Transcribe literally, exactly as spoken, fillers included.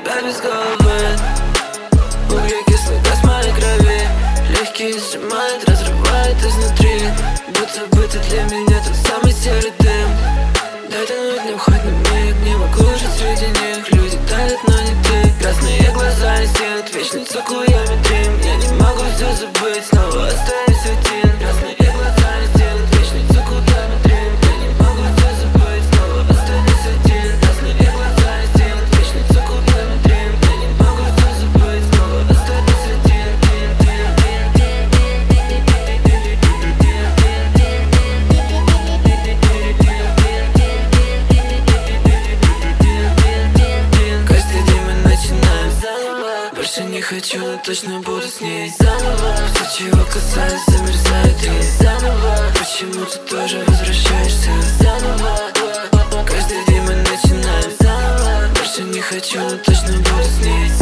тебя без головы. Углекислый газ в моей крови, легкие сжимает, разрывает изнутри. Будто бы ты для меня тот самый серый дым. Дай тянуть мне хоть на миг, не могу жить среди них. Люди давят, но не ты. Красные глаза не сидят, вечно цукуями дрим. Я не могу все забыть, снова остаюсь один. Красные глаза не сидят, вечно цукуями дрим. Я не могу все забыть, снова остаюсь один. Красные глаза не сидят, вечно цукуями дрим. Я не могу все забыть, снова остаюсь один. Каждый день мы начинаем заново. Больше не хочу, но точно буду с ней заново. Все, чего касаюсь, замерзает и заново. Почему ты тоже возвращаешься заново? Каждый день мы начинаем заново. Больше не хочу, но точно буду с ней